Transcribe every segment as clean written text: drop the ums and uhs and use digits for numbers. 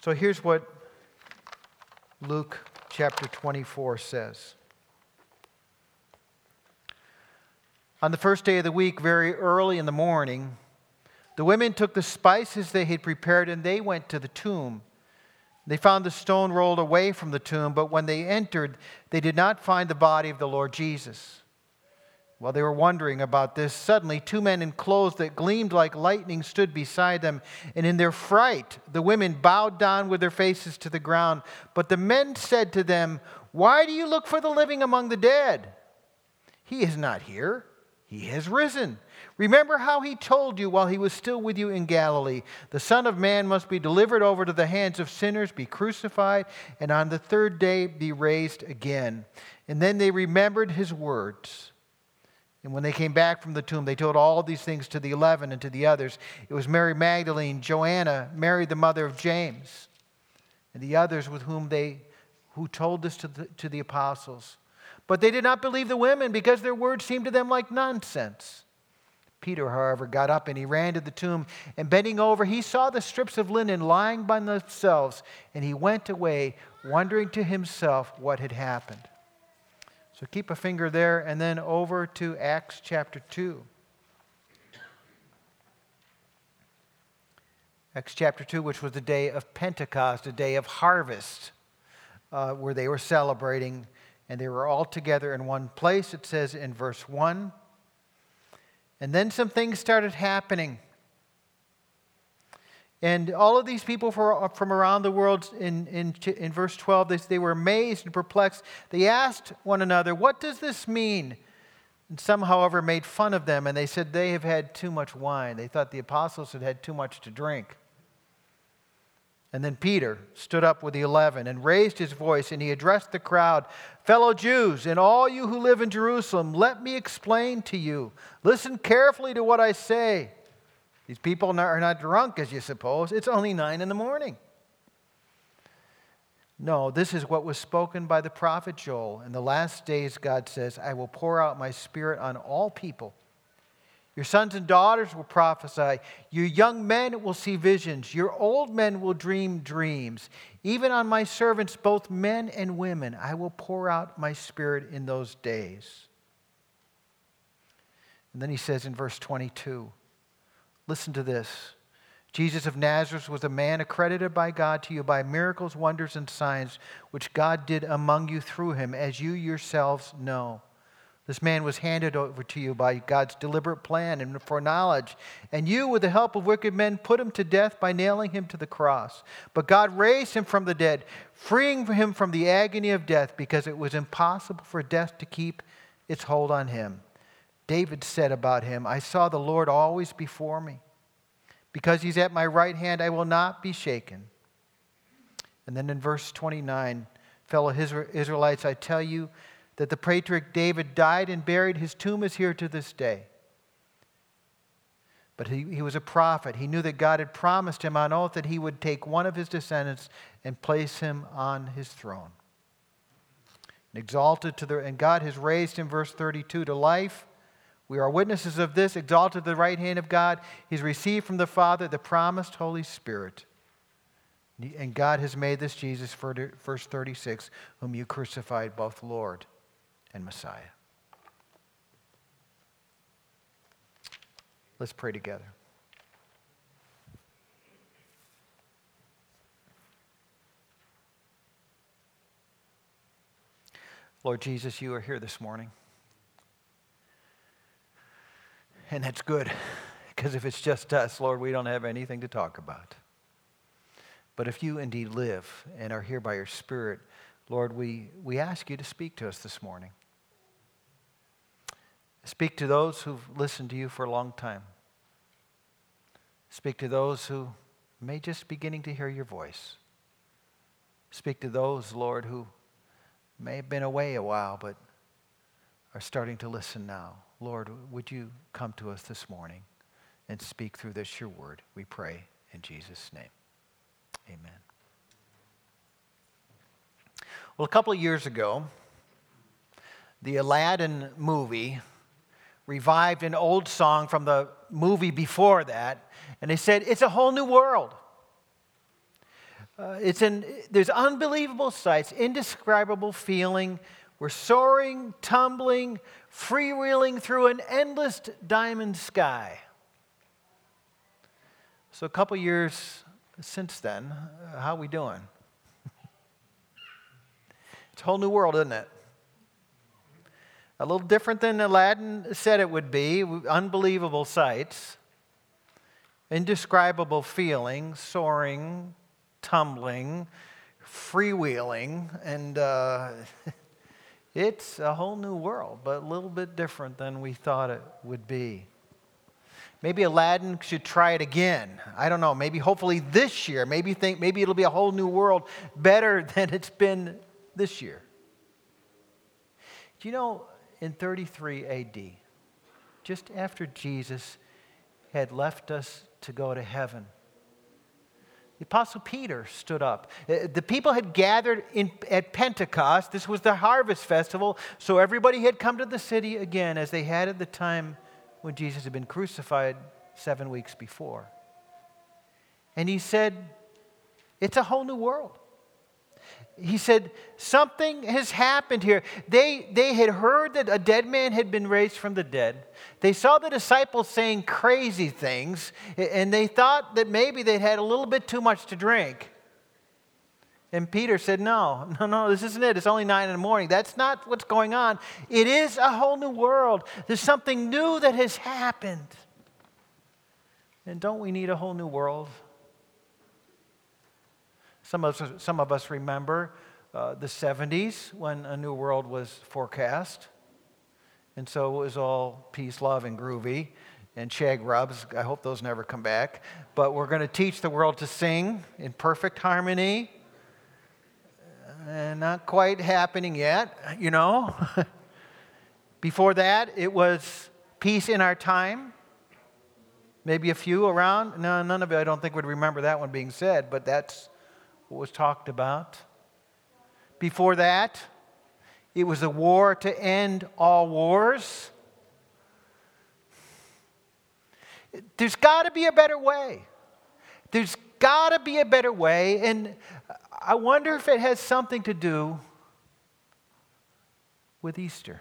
So here's what Luke chapter 24 says. On the first day of the week, very early in the morning, the women took the spices they had prepared and they went to the tomb. They found the stone rolled away from the tomb, but when they entered, they did not find the body of the Lord Jesus. While they were wondering about this, suddenly 2 men in clothes that gleamed like lightning stood beside them, and in their fright, the women bowed down with their faces to the ground. But the men said to them, "Why do you look for the living among the dead? He is not here. He has risen. Remember how he told you while he was still with you in Galilee, the Son of Man must be delivered over to the hands of sinners, be crucified, and on the third day be raised again." And then they remembered his words. And when they came back from the tomb, they told all these things to the 11 and to the others. It was Mary Magdalene, Joanna, Mary the mother of James, and the others with who told this to the apostles. But they did not believe the women because their words seemed to them like nonsense. Peter, however, got up and he ran to the tomb, and bending over, he saw the strips of linen lying by themselves, and he went away, wondering to himself what had happened. So keep a finger there, and then over to Acts chapter 2. Acts chapter 2, which was the day of Pentecost, a day of harvest, where they were celebrating, and they were all together in one place. It says in verse 1. And then some things started happening. And all of these people from around the world, in verse 12, they were amazed and perplexed. They asked one another, "What does this mean?" And some, however, made fun of them, and they said they have had too much wine. They thought the apostles had had too much to drink. And then Peter stood up with the 11 and raised his voice, and he addressed the crowd, "Fellow Jews, and all you who live in Jerusalem, let me explain to you. Listen carefully to what I say. These people are not drunk, as you suppose. It's only 9 a.m. No, this is what was spoken by the prophet Joel. In the last days, God says, I will pour out my Spirit on all people. Your sons and daughters will prophesy. Your young men will see visions. Your old men will dream dreams. Even on my servants, both men and women, I will pour out my Spirit in those days." And then he says in verse 22, listen to this. Jesus of Nazareth was a man accredited by God to you by miracles, wonders, and signs, which God did among you through him, as you yourselves know. This man was handed over to you by God's deliberate plan and foreknowledge. And you, with the help of wicked men, put him to death by nailing him to the cross. But God raised him from the dead, freeing him from the agony of death, because it was impossible for death to keep its hold on him. David said about him, I saw the Lord always before me. Because he's at my right hand, I will not be shaken. And then in verse 29, fellow Israelites, I tell you that the patriarch David died and buried. His tomb is here to this day. But he was a prophet. He knew that God had promised him on oath that he would take one of his descendants and place him on his throne. And God has raised him, verse 32, to life. We are witnesses of this, exalted to the right hand of God. He's received from the Father the promised Holy Spirit. And God has made this Jesus, verse 36, whom you crucified, both Lord and Messiah. Let's pray together. Lord Jesus, you are here this morning. And that's good, because if it's just us, Lord, we don't have anything to talk about. But if you indeed live and are here by your Spirit, Lord, we ask you to speak to us this morning. Speak to those who've listened to you for a long time. Speak to those who may just be beginning to hear your voice. Speak to those, Lord, who may have been away a while but are starting to listen now. Lord, would you come to us this morning and speak through this, your word, we pray in Jesus' name. Amen. Well, a couple of years ago, the Aladdin movie revived an old song from the movie before that, and they said, it's a whole new world. There's unbelievable sights, indescribable feeling. We're soaring, tumbling, freewheeling through an endless diamond sky. So a couple years since then, how are we doing? It's a whole new world, isn't it? A little different than Aladdin said it would be. Unbelievable sights, indescribable feelings, soaring, tumbling, freewheeling, and it's a whole new world, but a little bit different than we thought it would be. Maybe Aladdin should try it again. I don't know. Maybe hopefully this year. Maybe it'll be a whole new world, better than it's been this year. Do you know, in 33 AD, just after Jesus had left us to go to heaven, the Apostle Peter stood up. The people had gathered at Pentecost. This was the harvest festival, so everybody had come to the city again as they had at the time when Jesus had been crucified 7 weeks before. And he said, it's a whole new world. He said, something has happened here. They had heard that a dead man had been raised from the dead. They saw the disciples saying crazy things, and they thought that maybe they'd had a little bit too much to drink. And Peter said, no, this isn't it. It's only 9 a.m. That's not what's going on. It is a whole new world. There's something new that has happened. And don't we need a whole new world? Some of us remember the 70s when a new world was forecast. And so it was all peace, love, and groovy, and shag rubs. I hope those never come back. But we're going to teach the world to sing in perfect harmony. And not quite happening yet, you know. Before that, it was peace in our time. Maybe a few around. No, none of it, I don't think, would remember that one being said, but that's what was talked about. Before that, it was a war to end all wars. There's got to be a better way. There's got to be a better way, and I wonder if it has something to do with Easter.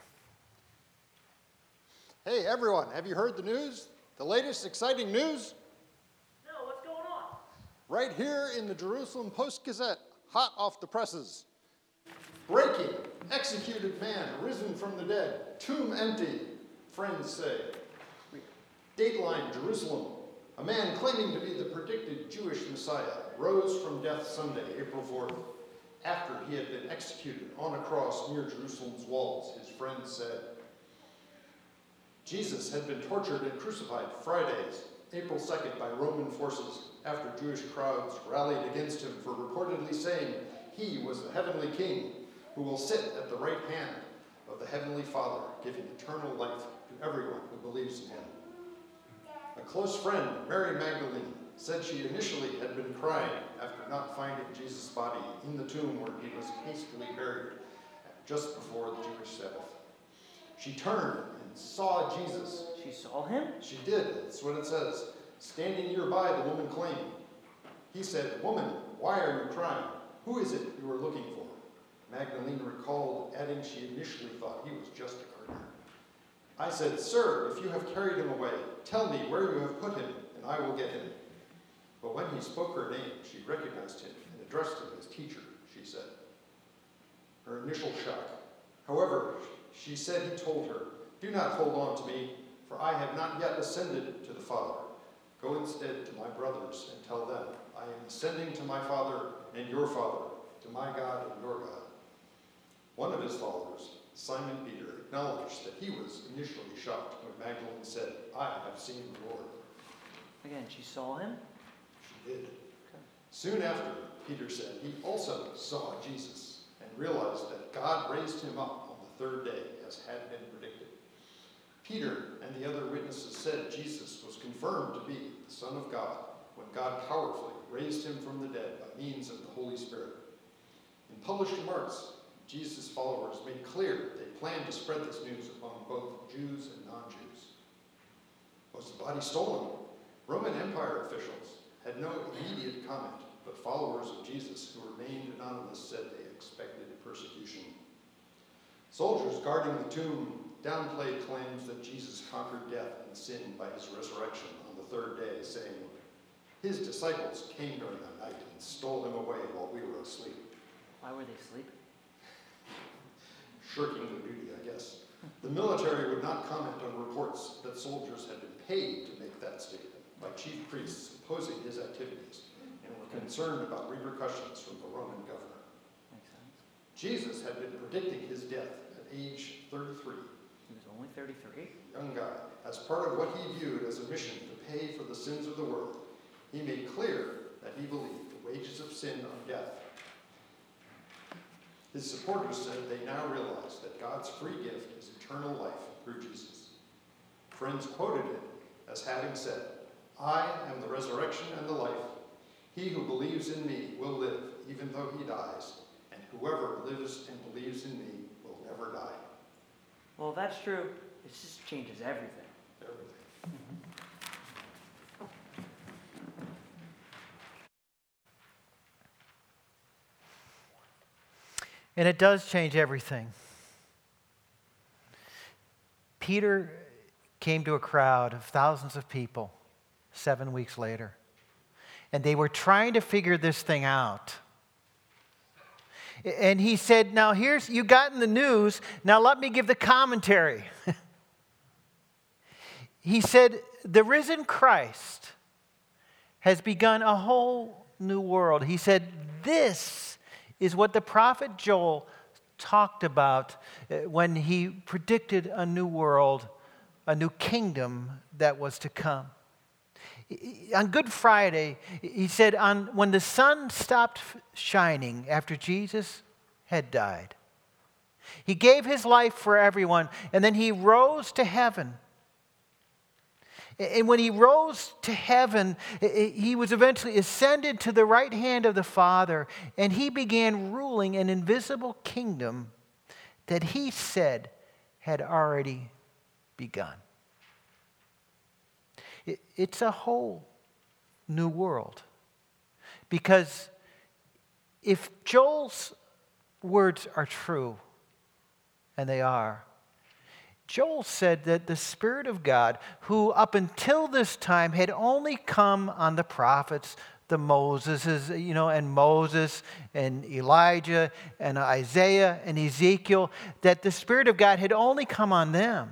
Hey, everyone, have you heard the news? The latest exciting news? No, what's going on? Right here in the Jerusalem Post-Gazette, hot off the presses. Breaking, executed man risen from the dead, tomb empty, friends say. Dateline, Jerusalem. A man claiming to be the predicted Jewish Messiah rose from death Sunday, April 4th, after he had been executed on a cross near Jerusalem's walls, his friends said. Jesus had been tortured and crucified Friday, April 2nd, by Roman forces after Jewish crowds rallied against him for reportedly saying he was the heavenly king who will sit at the right hand of the heavenly Father, giving eternal life to everyone who believes in him. A close friend, Mary Magdalene, said she initially had been crying after not finding Jesus' body in the tomb where he was hastily buried just before the Jewish Sabbath. She turned and saw Jesus. She saw him? She did. That's what it says. Standing nearby, the woman claimed. He said, "Woman, why are you crying? Who is it you are looking for?" Magdalene recalled, adding she initially thought he was just a gardener. I said, "Sir, if you have carried him away, tell me where you have put him, and I will get him." But when he spoke her name, she recognized him and addressed him as teacher, she said. Her initial shock. However, she said he told her, "Do not hold on to me, for I have not yet ascended to the Father. Go instead to my brothers and tell them, I am ascending to my Father and your Father, to my God and your God." One of his followers, Simon Peter, acknowledged that he was initially shocked when Magdalene said, "I have seen the Lord." Again, she saw him? She did. Okay. Soon after, Peter said he also saw Jesus and realized that God raised him up on the third day, as had been predicted. Peter and the other witnesses said Jesus was confirmed to be the Son of God when God powerfully raised him from the dead by means of the Holy Spirit. In published remarks, Jesus' followers made clear they planned to spread this news among both Jews and non-Jews. Was the body stolen? Roman Empire officials had no immediate comment, but followers of Jesus who remained anonymous said they expected persecution. Soldiers guarding the tomb downplayed claims that Jesus conquered death and sin by his resurrection on the third day, saying, "His disciples came during the night and stole him away while we were asleep." Why were they sleeping? Shirking their duty, I guess. The military would not comment on reports that soldiers had been paid to make that statement by chief priests opposing his activities and were concerned about repercussions from the Roman governor. Makes sense. Jesus had been predicting his death at age 33. He was only 33? Young guy, as part of what he viewed as a mission to pay for the sins of the world. He made clear that he believed the wages of sin are death. His supporters said they now realize that God's free gift is eternal life through Jesus. Friends quoted him as having said, "I am the resurrection and the life. He who believes in me will live even though he dies, and whoever lives and believes in me will never die." Well, if that's true. It just changes everything. Everything. And it does change everything. Peter came to a crowd of thousands of people 7 weeks later, and they were trying to figure this thing out. And he said, "Now here's, you gotten the news, now let me give the commentary." He said, "The risen Christ has begun a whole new world." He said, "This is what the prophet Joel talked about when he predicted a new world, a new kingdom that was to come." On Good Friday, he said, when the sun stopped shining after Jesus had died, he gave his life for everyone, and then he rose to heaven. And when he rose to heaven, he was eventually ascended to the right hand of the Father, and he began ruling an invisible kingdom that he said had already begun. It's a whole new world. Because if Joel's words are true, and they are, Joel said that the Spirit of God, who up until this time had only come on the prophets, the Moseses, and Moses and Elijah and Isaiah and Ezekiel, that the Spirit of God had only come on them.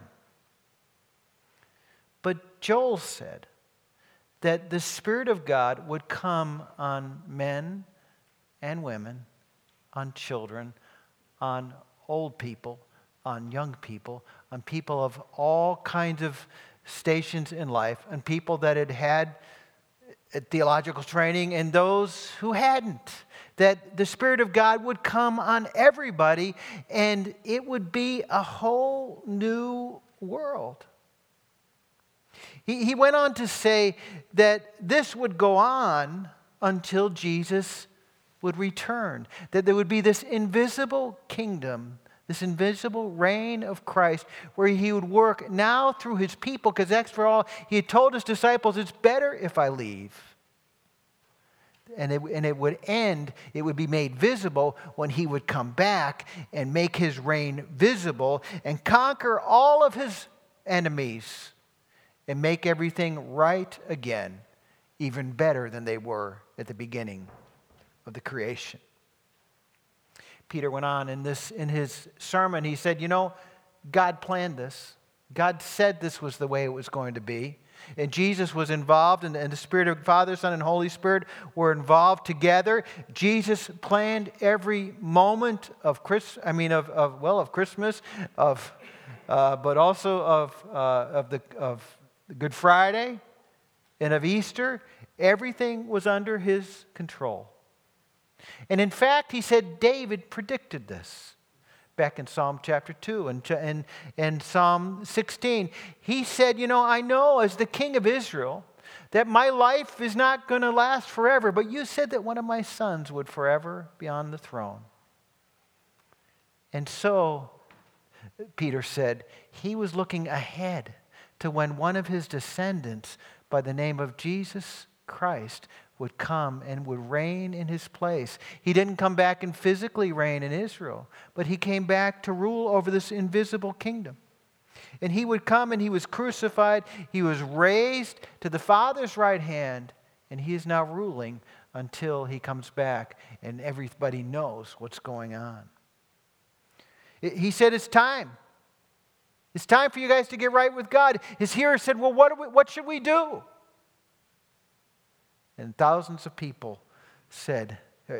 But Joel said that the Spirit of God would come on men and women, on children, on old people, on young people, on people of all kinds of stations in life, and people that had had theological training and those who hadn't. That the Spirit of God would come on everybody, and it would be a whole new world. He went on to say that this would go on until Jesus would return. That there would be this invisible kingdom, this invisible reign of Christ, where he would work now through his people, because after all, he had told his disciples, "It's better if I leave." And it would end, it would be made visible when he would come back and make his reign visible and conquer all of his enemies and make everything right again, even better than they were at the beginning of the creation. Peter went on in his sermon, he said, God planned this. God said this was the way it was going to be. And Jesus was involved, and the Spirit of Father, Son, and Holy Spirit were involved together. Jesus planned every moment of Christmas, but also of Good Friday and of Easter. Everything was under his control. And in fact, he said David predicted this back in Psalm chapter 2 and Psalm 16. He said, I know as the king of Israel that my life is not going to last forever, but you said that one of my sons would forever be on the throne. And so, Peter said, he was looking ahead to when one of his descendants by the name of Jesus Christ would come and would reign in his place. He didn't come back and physically reign in Israel, but he came back to rule over this invisible kingdom. And he would come and he was crucified. He was raised to the Father's right hand, and he is now ruling until he comes back and everybody knows what's going on. He said, it's time. It's time for you guys to get right with God. His hearers said, well, what should we do? And thousands of people said,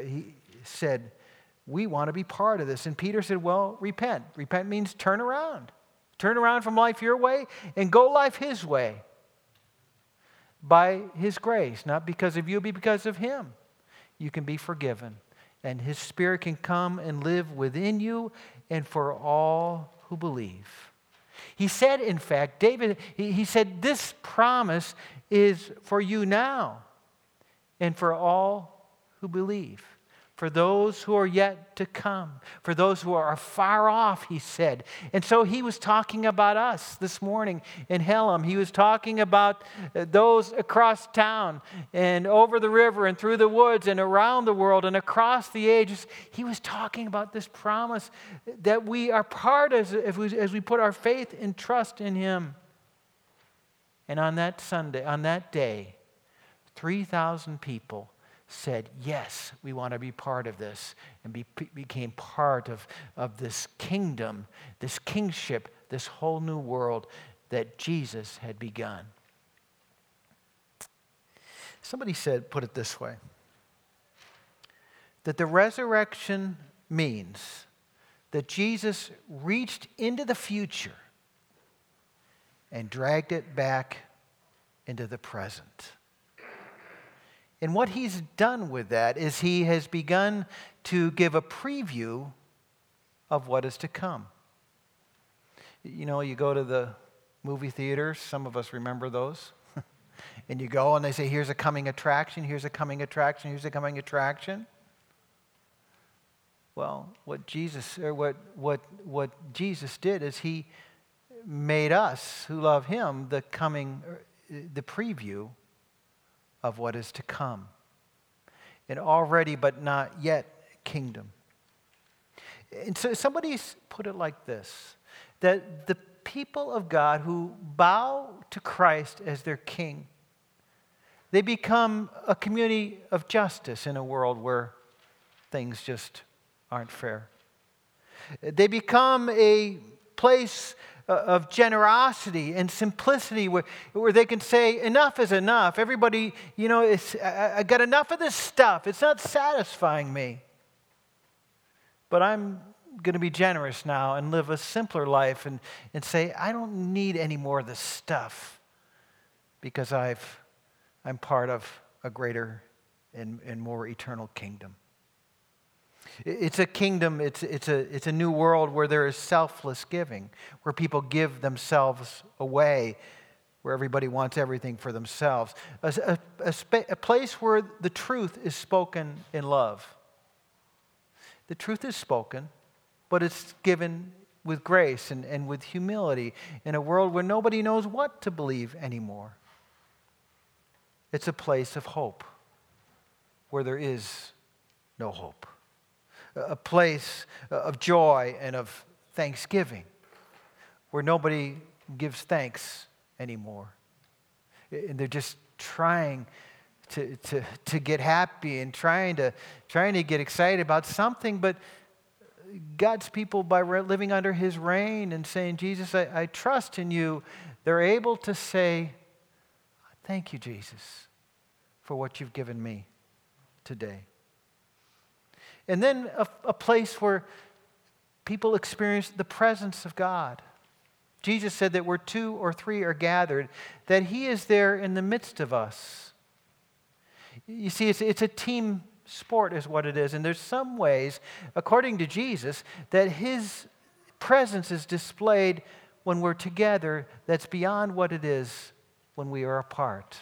we want to be part of this. And Peter said, well, repent. Repent means turn around. Turn around from life your way and go life his way. By his grace, not because of you, but because of him. You can be forgiven. And his Spirit can come and live within you and for all who believe. He said, in fact, David, he said, this promise is for you now and for all who believe. For those who are yet to come, for those who are far off, he said. And so he was talking about us this morning in Hellam. He was talking about those across town and over the river and through the woods and around the world and across the ages. He was talking about this promise that we are part of as we put our faith and trust in him. And on that Sunday, on that day, 3,000 people said, yes, we want to be part of this, and became part of this kingdom, this kingship, this whole new world that Jesus had begun. Somebody put it this way, that the resurrection means that Jesus reached into the future and dragged it back into the present. And what he's done with that is he has begun to give a preview of what is to come. You know, you go to the movie theaters, some of us remember those, and you go and they say, here's a coming attraction, here's a coming attraction, here's a coming attraction. Well, what Jesus did is he made us who love him the preview of what is to come. An already but not yet kingdom. And so somebody's put it like this, that the people of God who bow to Christ as their king, they become a community of justice in a world where things just aren't fair. They become a place of generosity and simplicity where they can say, enough is enough. Everybody, I got enough of this stuff. It's not satisfying me. But I'm going to be generous now and live a simpler life and say, I don't need any more of this stuff because I'm part of a greater and more eternal kingdom. It's a kingdom, it's a new world where there is selfless giving, where people give themselves away, where everybody wants everything for themselves. A place where the truth is spoken in love. The truth is spoken, but it's given with grace and with humility in a world where nobody knows what to believe anymore. It's a place of hope, where there is no hope. A place of joy and of thanksgiving, where nobody gives thanks anymore. And they're just trying to get happy and trying to get excited about something, but God's people, by living under his reign and saying, Jesus, I trust in you, they're able to say, thank you, Jesus, for what you've given me today. And then a place where people experience the presence of God. Jesus said that where 2 or 3 are gathered, that he is there in the midst of us. You see, it's a team sport is what it is. And there's some ways, according to Jesus, that his presence is displayed when we're together that's beyond what it is when we are apart.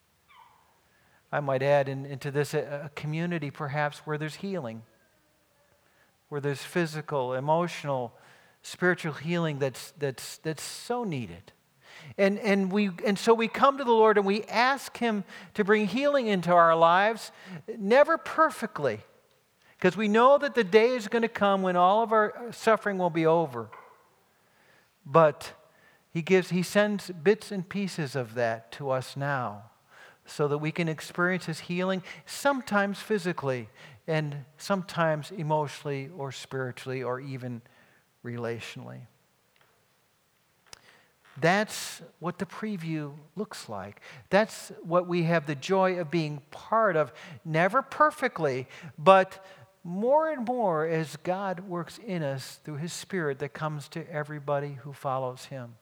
I might add into this a community perhaps where there's healing, where there's physical, emotional, spiritual healing that's so needed. And so we come to the Lord and we ask Him to bring healing into our lives, never perfectly, because we know that the day is going to come when all of our suffering will be over. But He sends bits and pieces of that to us now so that we can experience His healing, sometimes physically and sometimes emotionally or spiritually or even relationally. That's what the preview looks like. That's what we have the joy of being part of, never perfectly, but more and more as God works in us through His Spirit that comes to everybody who follows Him.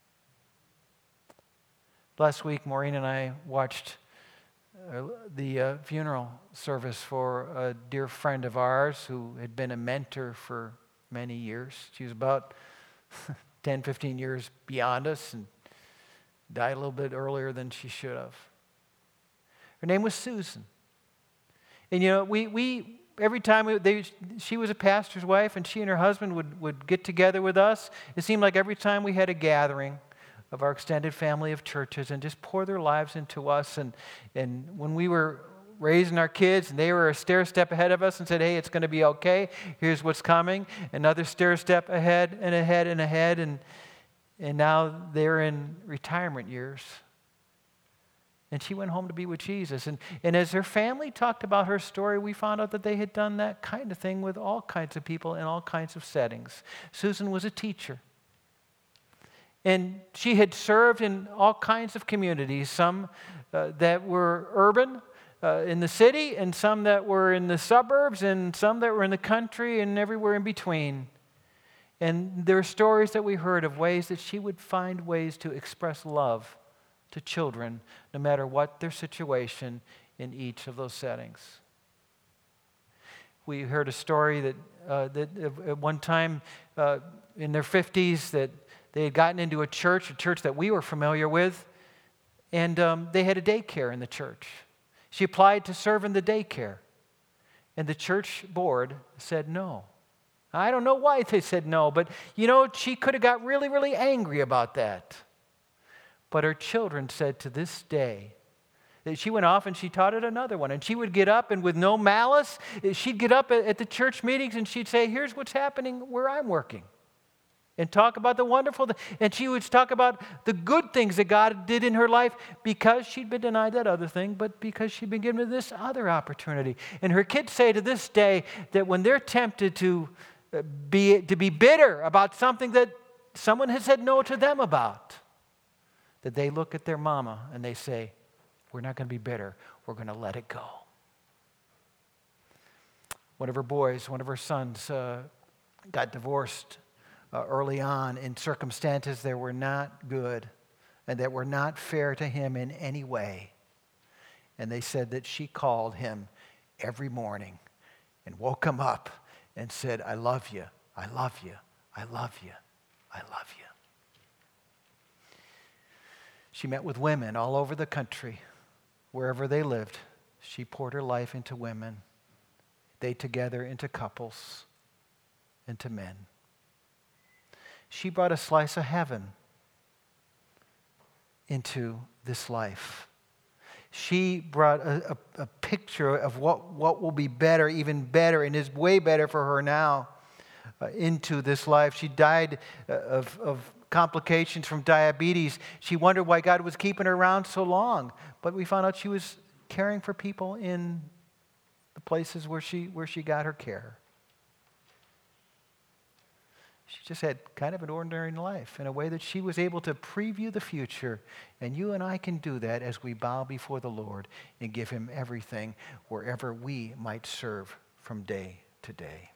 Last week, Maureen and I watched the funeral service for a dear friend of ours who had been a mentor for many years. She was about 10, 15 years beyond us and died a little bit earlier than she should have. Her name was Susan. And we every time she was a pastor's wife and she and her husband would get together with us, it seemed like every time we had a gathering of our extended family of churches and just pour their lives into us. And when we were raising our kids and they were a stair step ahead of us and said, hey, it's going to be okay. Here's what's coming. Another stair step ahead and ahead and ahead. And now they're in retirement years. And she went home to be with Jesus. And as her family talked about her story, we found out that they had done that kind of thing with all kinds of people in all kinds of settings. Susan was a teacher. And she had served in all kinds of communities, some that were urban in the city, and some that were in the suburbs, and some that were in the country, and everywhere in between. And there are stories that we heard of ways that she would find ways to express love to children, no matter what their situation in each of those settings. We heard a story that at one time in their 50s that they had gotten into a church that we were familiar with, and they had a daycare in the church. She applied to serve in the daycare, and the church board said no. I don't know why they said no, but she could have got really, really angry about that. But her children said to this day, that she went off and she taught at another one, and she would get up and with no malice, she'd get up at the church meetings and she'd say, here's what's happening where I'm working. And talk about the wonderful thing. And she would talk about the good things that God did in her life because she'd been denied that other thing, but because she'd been given this other opportunity. And her kids say to this day that when they're tempted to be bitter about something that someone has said no to them about, that they look at their mama and they say, we're not going to be bitter. We're going to let it go. One of her sons got divorced early on in circumstances that were not good and that were not fair to him in any way. And they said that she called him every morning and woke him up and said, I love you, I love you, I love you, I love you. She met with women all over the country, wherever they lived. She poured her life into women. They together into couples, into men. She brought a slice of heaven into this life. She brought a picture of what will be better, even better, and is way better for her now into this life. She died of complications from diabetes. She wondered why God was keeping her around so long. But we found out she was caring for people in the places where she got her care. She just had kind of an ordinary life in a way that she was able to preview the future. And you and I can do that as we bow before the Lord and give Him everything wherever we might serve from day to day.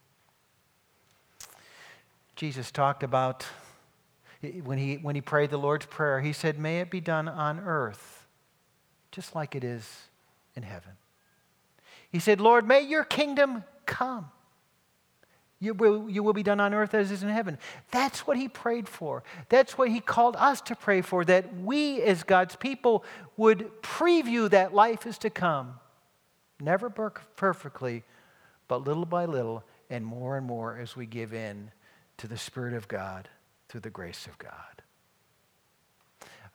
Jesus talked about, when he prayed the Lord's Prayer, He said, may it be done on earth just like it is in heaven. He said, Lord, may your kingdom come. You will be done on earth as is in heaven. That's what He prayed for. That's what He called us to pray for, that we as God's people would preview that life is to come. Never perfectly, but little by little and more as we give in to the Spirit of God through the grace of God.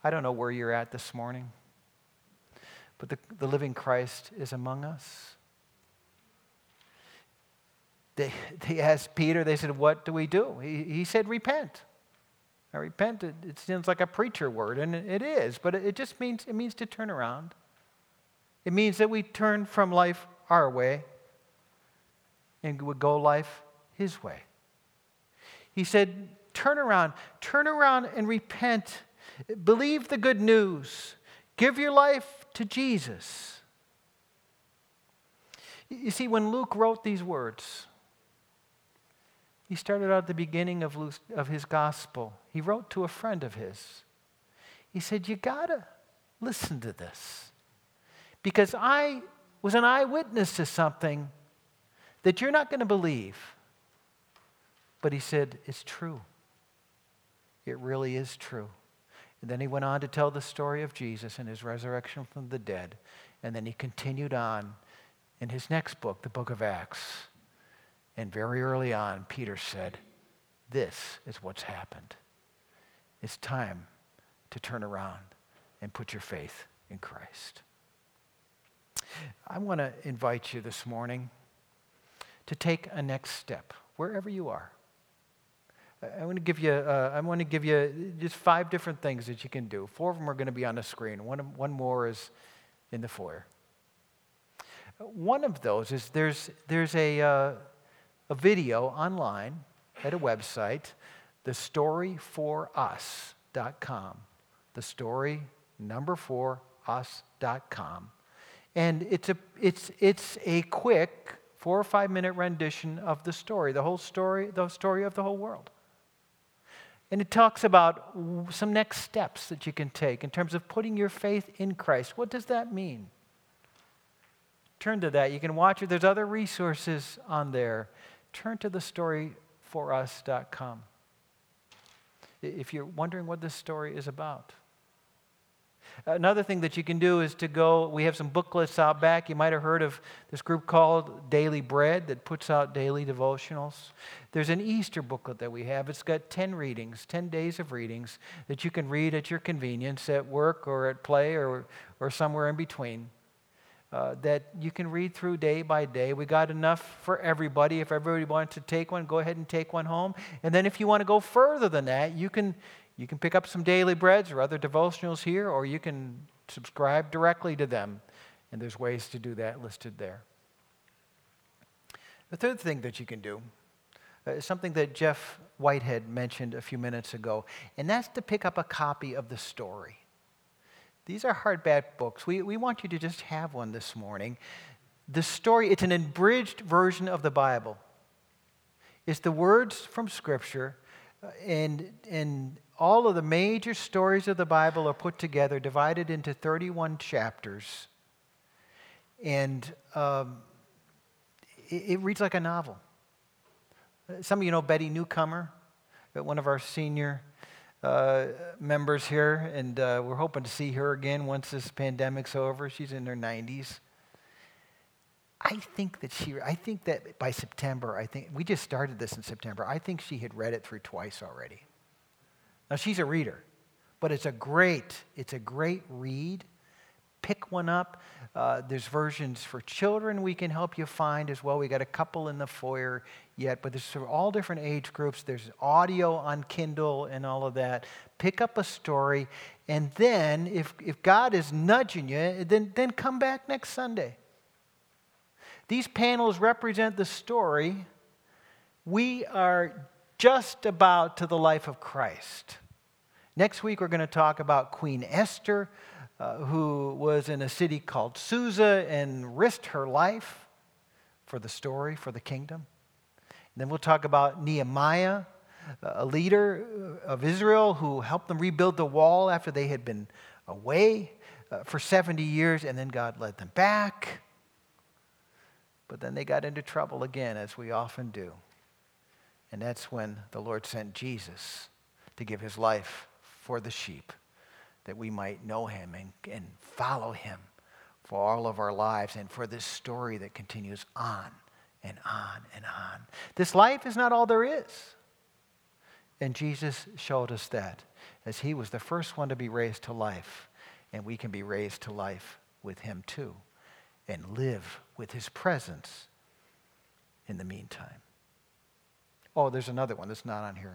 I don't know where you're at this morning, but the living Christ is among us. They asked Peter, they said, what do we do? He said, repent. Now, repent, it sounds like a preacher word, and it is, but it just means to turn around. It means that we turn from life our way and would go life his way. He said, turn around and repent. Believe the good news. Give your life to Jesus. You see, when Luke wrote these words, he started out at the beginning of his gospel. He wrote to a friend of his. He said, you gotta listen to this. Because I was an eyewitness to something that you're not going to believe. But he said, it's true. It really is true. And then he went on to tell the story of Jesus and his resurrection from the dead. And then he continued on in his next book, the book of Acts. And very early on, Peter said, this is what's happened. It's time to turn around and put your faith in Christ. I want to invite you this morning to take a next step, wherever you are. I want to give you just 5 different things that you can do. 4 of them are going to be on the screen. One more is in the foyer. One of those is there's a video online at a website, thestoryforus.com. thestory4us.com. And it's a quick 4 or 5 minute rendition of the story of the whole world. And it talks about some next steps that you can take in terms of putting your faith in Christ. What does that mean? Turn to that. You can watch it. There's other resources on there. Turn to thestoryforus.com if you're wondering what this story is about. Another thing that you can do is to go, we have some booklets out back. You might have heard of this group called Daily Bread that puts out daily devotionals. There's an Easter booklet that we have. It's got 10 readings, 10 days of readings that you can read at your convenience at work or at play or somewhere in between. That you can read through day by day. We got enough for everybody. If everybody wants to take one, go ahead and take one home. And then if you want to go further than that, you can pick up some daily breads or other devotionals here, or you can subscribe directly to them. And there's ways to do that listed there. The third thing that you can do is something that Jeff Whitehead mentioned a few minutes ago, and that's to pick up a copy of the story. These are hardback books. We want you to just have one this morning. The story, it's an abridged version of the Bible. It's the words from Scripture, and all of the major stories of the Bible are put together, divided into 31 chapters. And it reads like a novel. Some of you know Betty Newcomer, one of our senior members here, and we're hoping to see her again once this pandemic's over. She's in her 90s. I think that by September, we just started this in September. I think she had read it through twice already. Now she's a reader, but it's a great read. Pick one up. There's versions for children we can help you find as well. We got a couple in the foyer yet, but there's for all different age groups. There's audio on Kindle and all of that. Pick up a story, and then if God is nudging you, then come back next Sunday. These panels represent the story. We are just about to the life of Christ. Next week we're going to talk about Queen Esther, who was in a city called Susa and risked her life for the story, for the kingdom. And then we'll talk about Nehemiah, a leader of Israel who helped them rebuild the wall after they had been away for 70 years, and then God led them back. But then they got into trouble again, as we often do. And that's when the Lord sent Jesus to give his life for the sheep, that we might know him and follow him for all of our lives, and for this story that continues on and on and on. This life is not all there is. And Jesus showed us that. as he was the first one to be raised to life, and we can be raised to life with him too, and live with his presence in the meantime. Oh, there's another one that's not on here.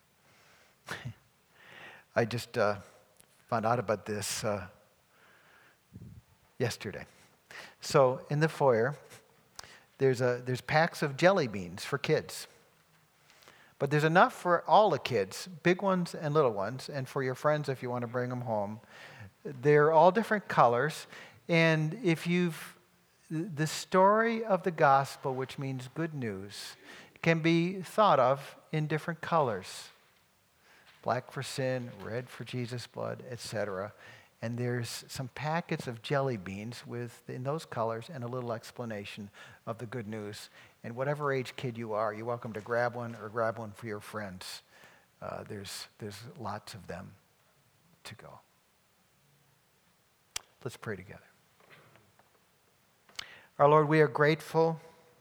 I just found out about this yesterday. So in the foyer, there's packs of jelly beans for kids. But there's enough for all the kids, big ones and little ones, and for your friends if you want to bring them home. They're all different colors. And the story of the gospel, which means good news, can be thought of in different colors. Black for sin, red for Jesus' blood, etc. And there's some packets of jelly beans in those colors and a little explanation of the good news. And whatever age kid you are, you're welcome to grab one or grab one for your friends. There's lots of them to go. Let's pray together. Our Lord, we are grateful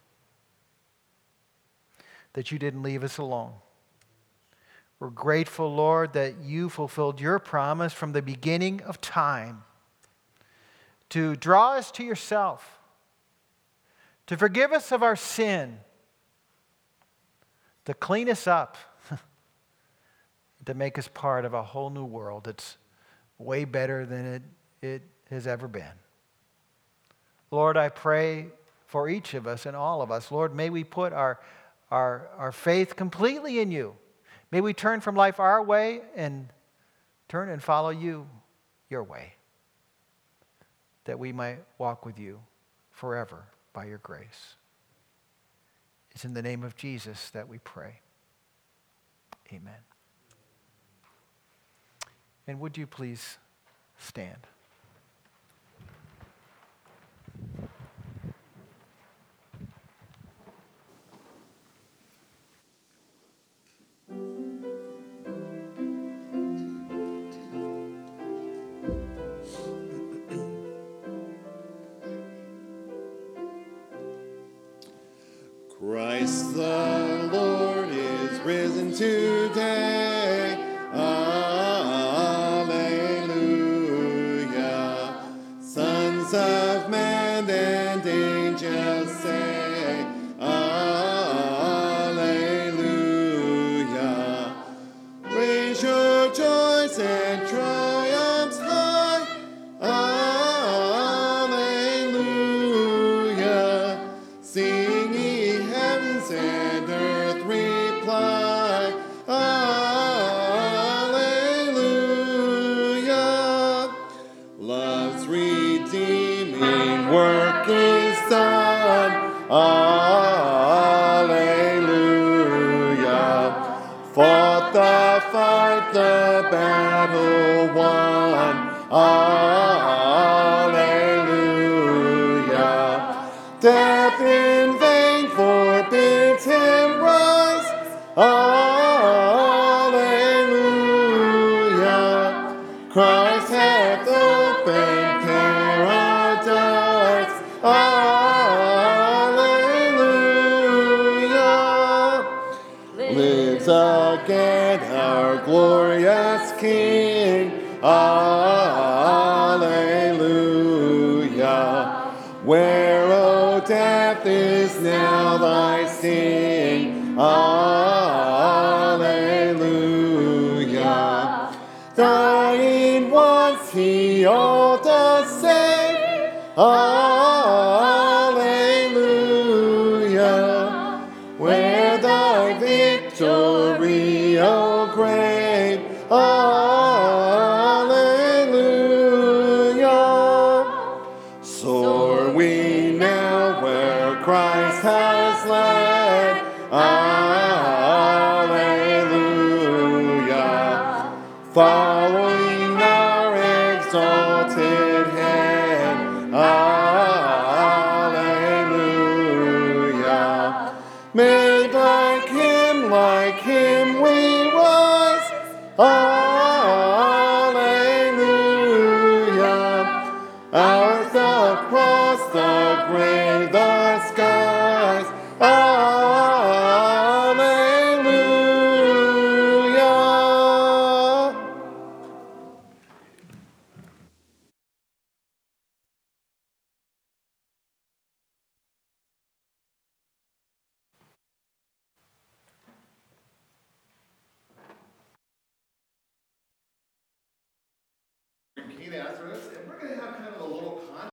that you didn't leave us alone. We're grateful, Lord, that you fulfilled your promise from the beginning of time to draw us to yourself, to forgive us of our sin, to clean us up, to make us part of a whole new world that's way better than it has ever been. Lord, I pray for each of us and all of us. Lord, may we put our faith completely in you. May we turn from life our way and turn and follow you, your way, that we might walk with you forever by your grace. It's in the name of Jesus that we pray. Amen. And would you please stand? Christ the Lord is risen today. Alleluia. Sons of men and angels say, Alleluia. Raise your joys and triumphs high. Alleluia. Sing ye heavens and earth reply. Alleluia. Love's redeeming work is done. Alleluia. Fought the fight, the battle won. Alleluia. Death in vain forbids him rise. Alleluia. Christ hath opened paradise. Alleluia. Lives again our glorious King. Alleluia. Where, O death, is now thy sting? Alleluia. Dying once, he all does save. Alleluia. Where thy victory, O grave? Alleluia. Soar we now where Christ has led. Alleluia. Following our exalted head. Alleluia. Made like him we rise. Alleluia. Ours the cross, the grave, the skies. Alleluia. Nazareth, and we're going to have kind of a little